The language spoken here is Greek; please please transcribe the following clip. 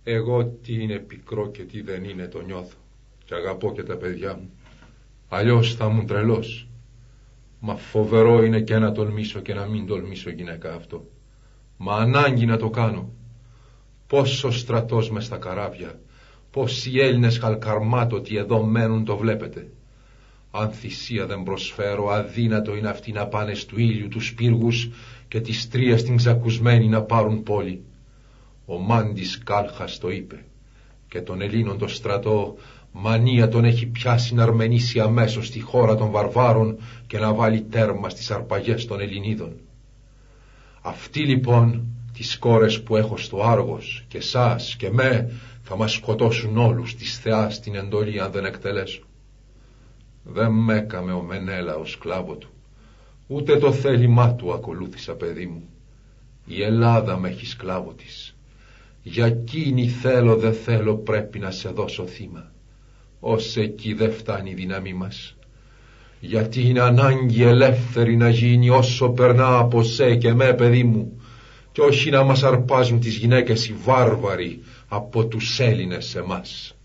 Εγώ τι είναι πικρό και τι δεν είναι το νιώθω. Και αγαπώ και τα παιδιά μου. Αλλιώς θα ήμουν τρελός. Μα φοβερό είναι και να τολμήσω και να μην τολμήσω, γυναίκα, αυτό. Μα ανάγκη να το κάνω. Πόσο στρατός μες στα καράβια, πόσοι Έλληνες χαλκαρμάτωτοι εδώ μένουν, το βλέπετε. Αν θυσία δεν προσφέρω, αδύνατο είναι αυτοί να πάνε στου ήλιου τους πύργους και τις τρίες την ξακουσμένη να πάρουν πόλη. Ο Μάντης Κάλχας το είπε, και τον Ελλήνων το στρατό μανία τον έχει πιάσει να αρμενήσει αμέσως στη χώρα των βαρβάρων και να βάλει τέρμα στις αρπαγές των Ελληνίδων. Αυτοί λοιπόν τις κόρες που έχω στο Άργος και σας και με θα μας σκοτώσουν όλους της θεάς την εντολή αν δεν εκτελέσω. Δεν μ' έκαμε ο Μενέλα ο σκλάβο του, ούτε το θέλημά του ακολούθησα, παιδί μου. Η Ελλάδα με έχει σκλάβο της. Για εκείνη θέλω δε θέλω πρέπει να σε δώσω θύμα. Ως εκεί δεν φτάνει η δύναμή μας. Γιατί είναι ανάγκη ελεύθερη να γίνει όσο περνά από σε και με, παιδί μου, και όχι να μας αρπάζουν τις γυναίκες οι βάρβαροι από τους Έλληνες εμάς.